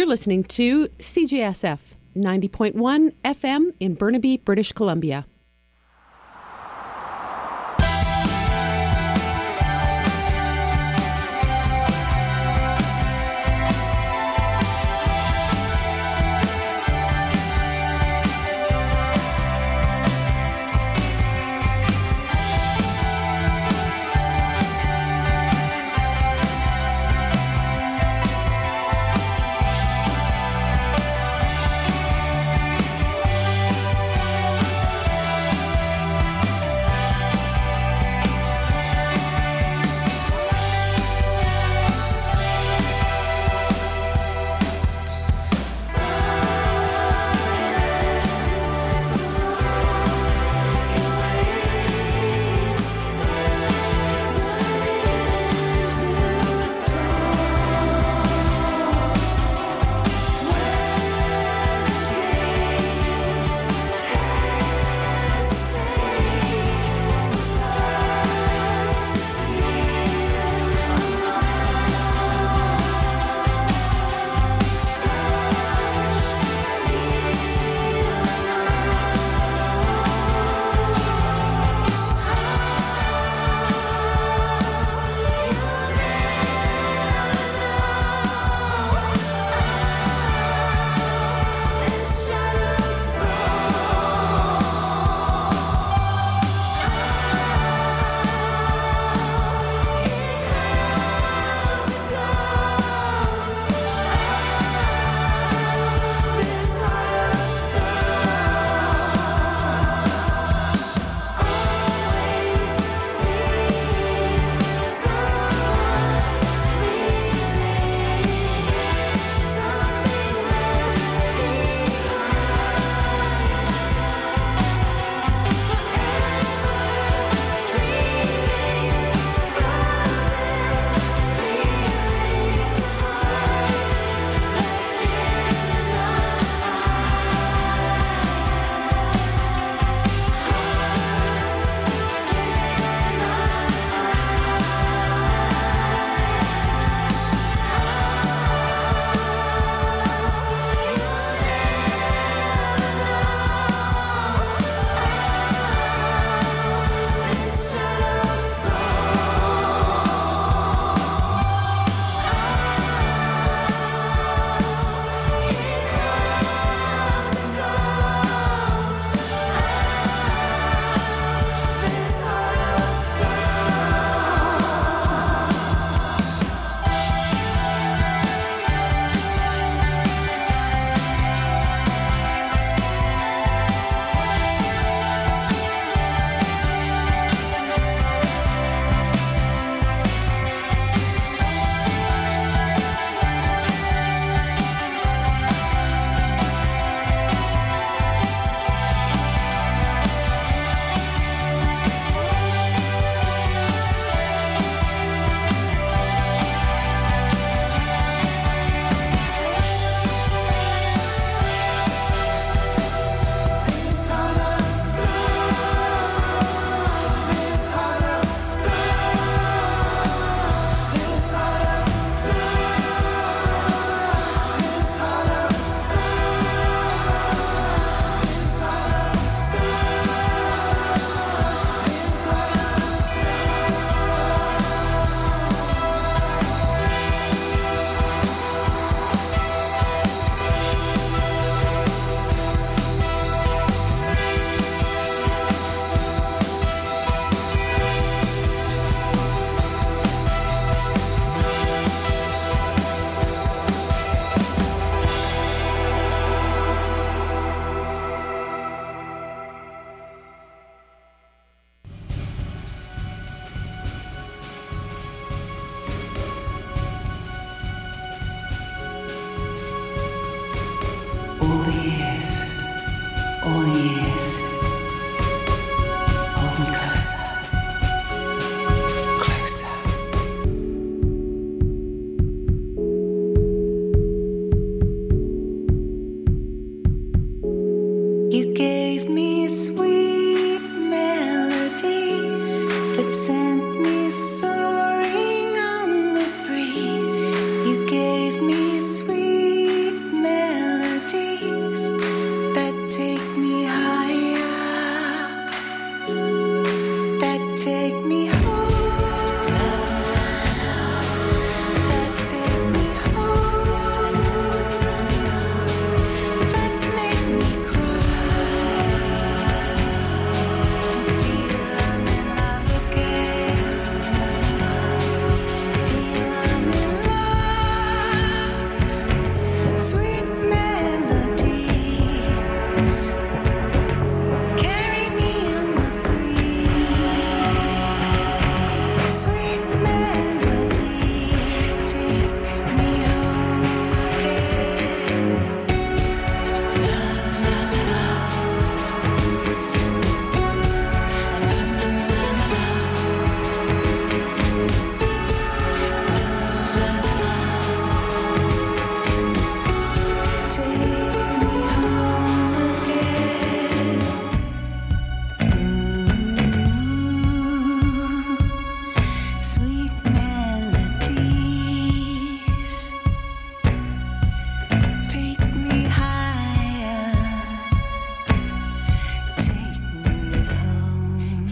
You're listening to CJSF 90.1 FM in Burnaby, British Columbia.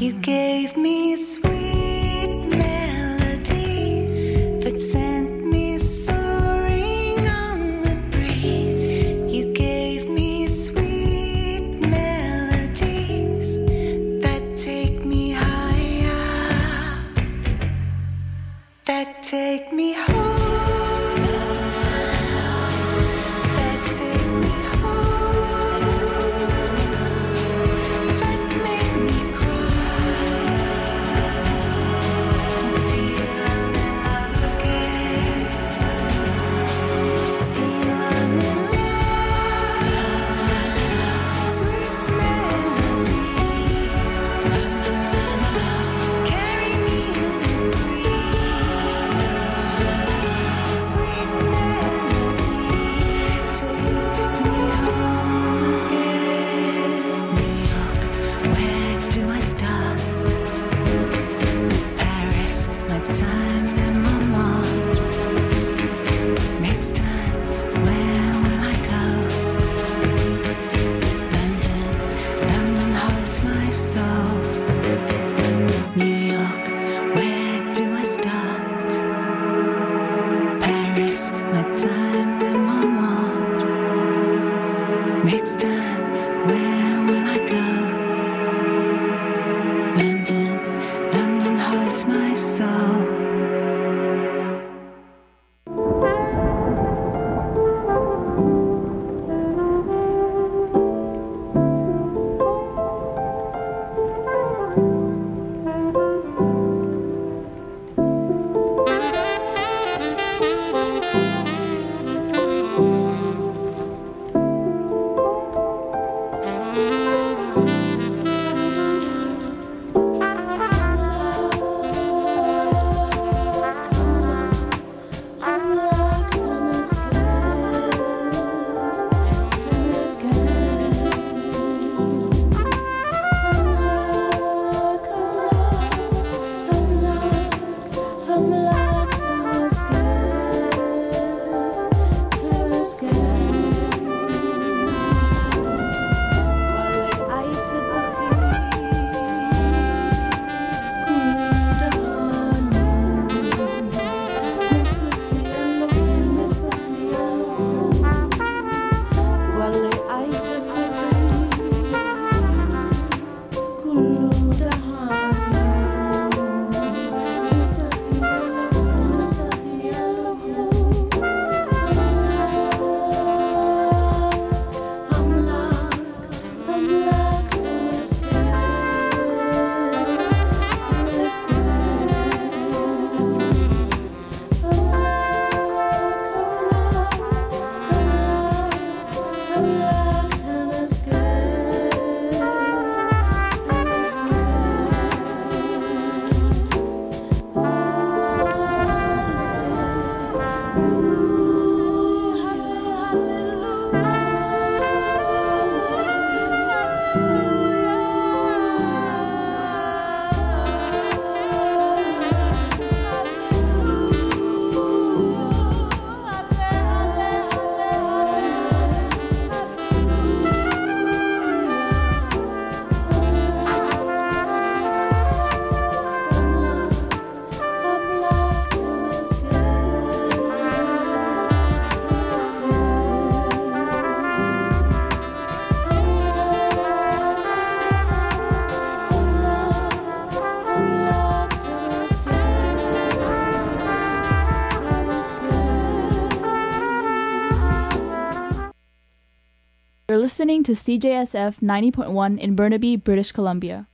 You're listening to CJSF 90.1 in Burnaby, British Columbia.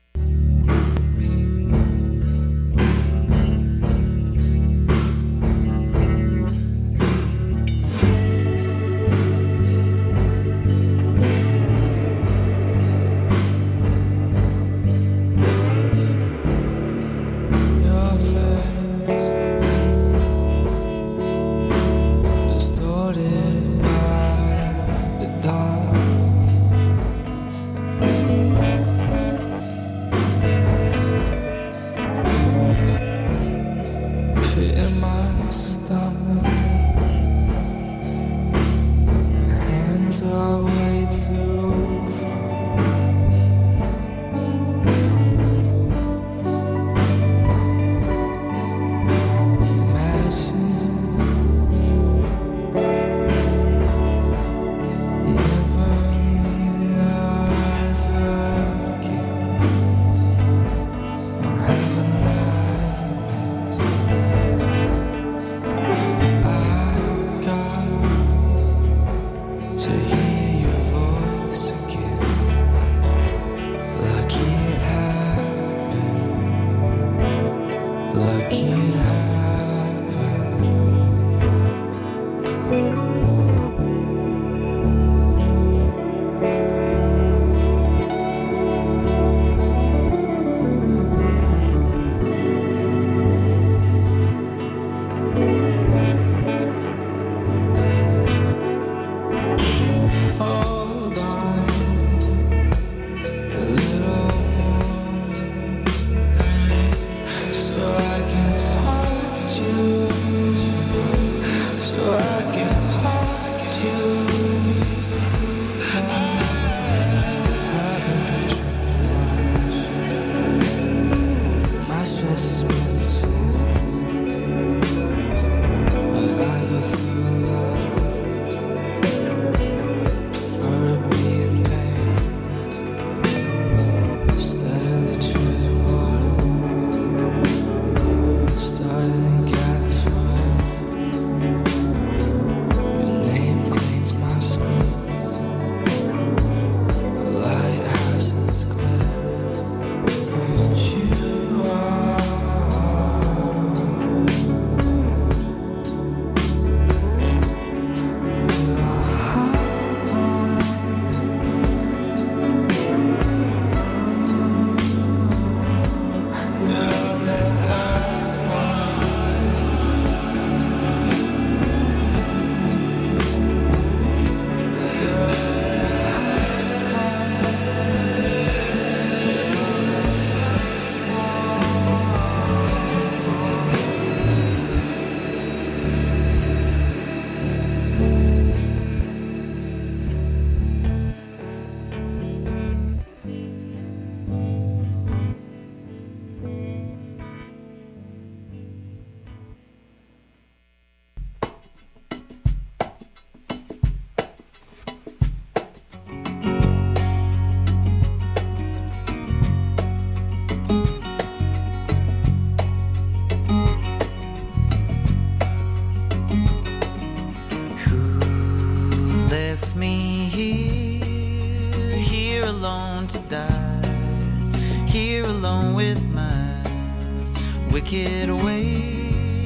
here alone with my wicked ways.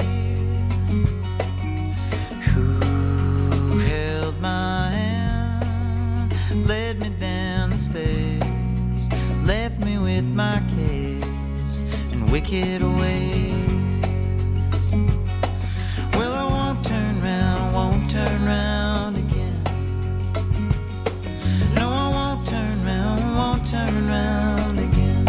Who held my hand, led me down the stairs, left me with my cares and wicked ways. Well, I won't turn round again. No, I won't turn round again.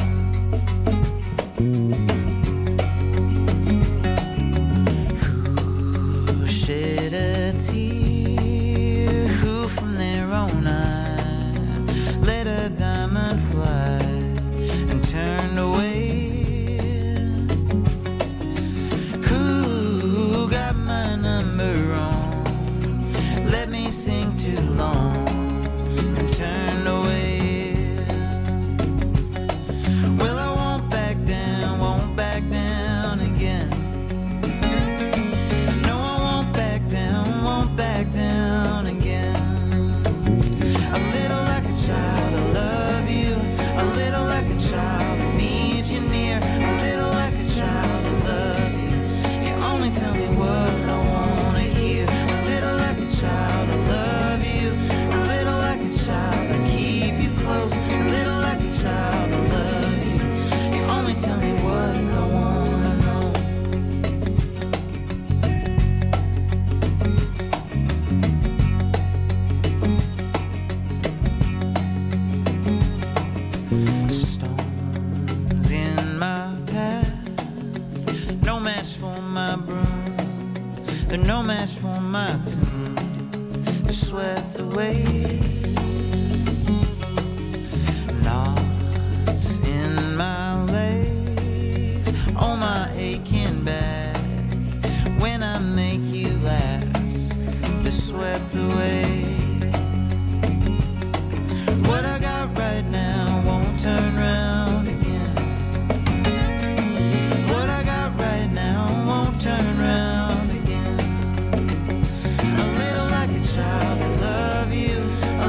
Who shed a tear, who from their own eye let a diamond fly and turned away? Who got my number wrong, let me sing too long and turned away? Well, I won't back down again. No, I won't back down again. A little like a child, I love you. A little like a child, I need you near. A little like a child, I love you. You only tell me what I wanna hear. A little like a child, I love you. A little like a child, I keep you close. A little like a child, I love you. You only tell me what I wanna know. Stones in my path, no match for my broom. They're no match for my tune. They're swept away. Knots in my legs, oh my aching back. When I make you laugh, they're swept away. What I got right now won't turn round again. What I got right now won't turn round again. A little like a child, I love you. A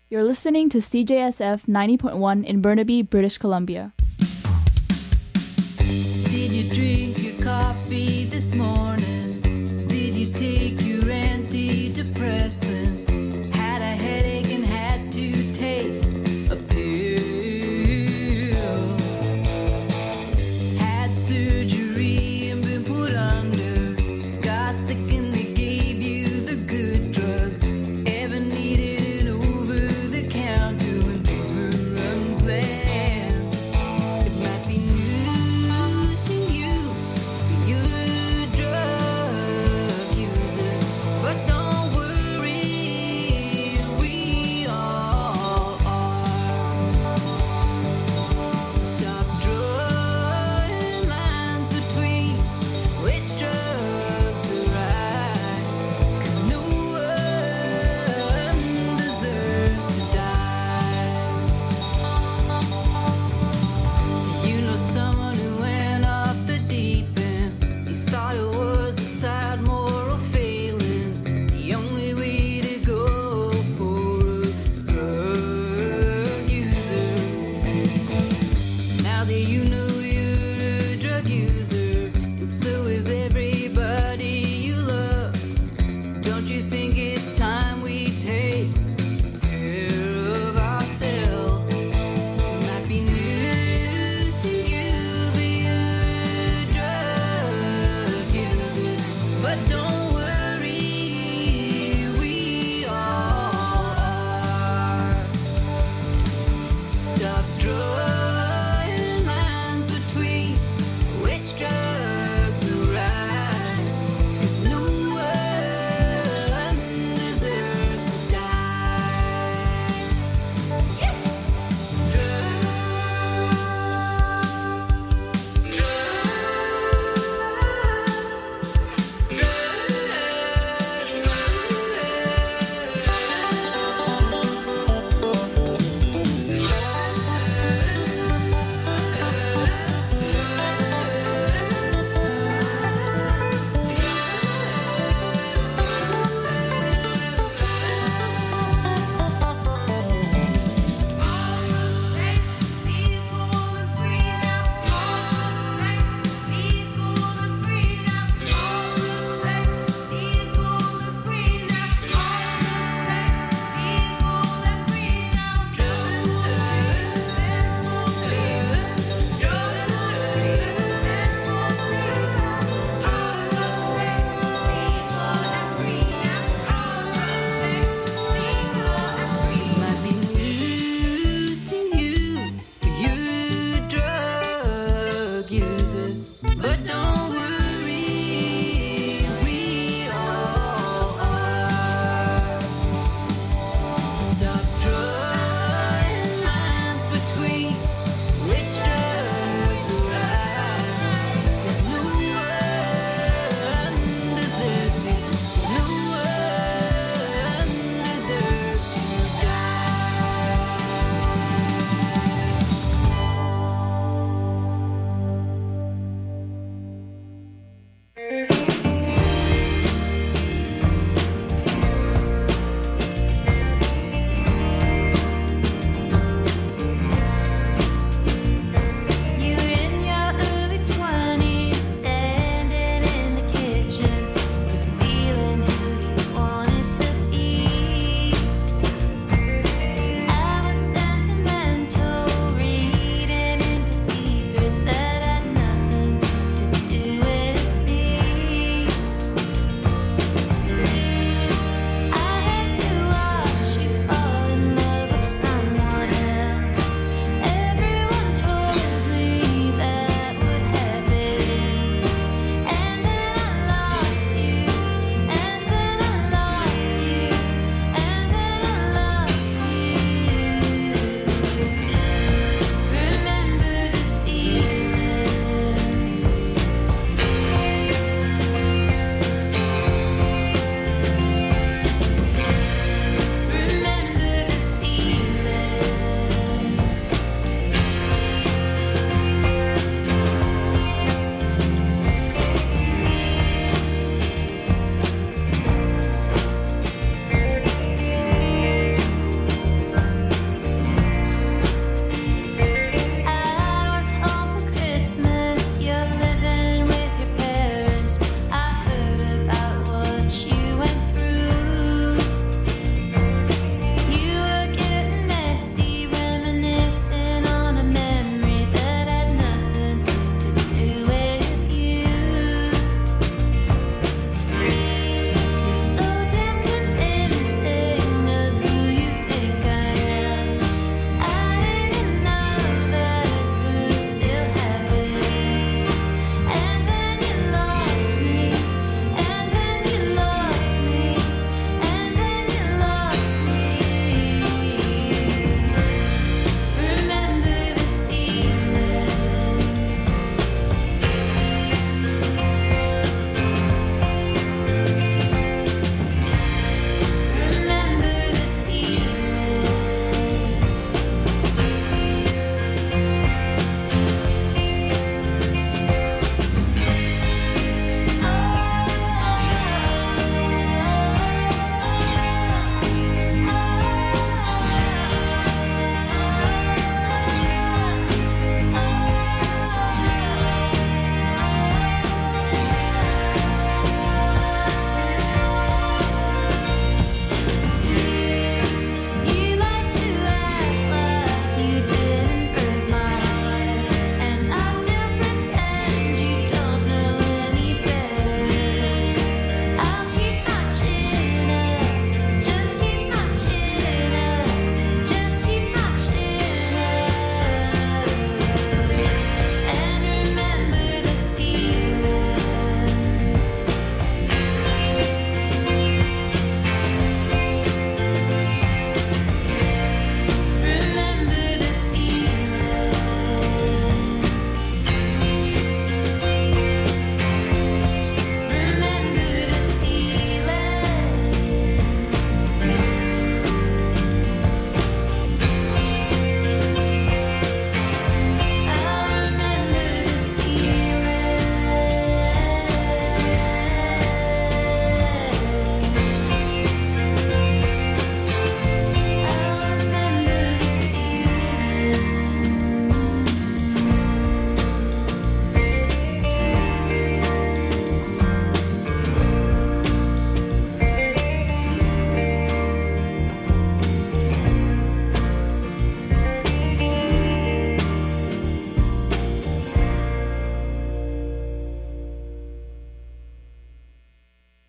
You're listening to CJSF 90.1 in Burnaby, British Columbia. Did you drink your coffee this morning? Did you take your antidepressant? Had a headache and had to take a pill. Had surgery and been put under. Got sick and they gave you the good drugs. Ever needed an over-the-counter when things were unplanned? It might be news to you, you're a drug user, but don't worry, we all are. Stop drawing lines between which drugs are right, 'cause no one deserves to die. You know someone who went off the deep end. You thought it was a sad moral failing. The only way to go for a drug user. Now that you know you're a drug user, and so is everybody you love, don't you think it's time we take care of ourselves? It might be news to you, but you're a drug user, but don't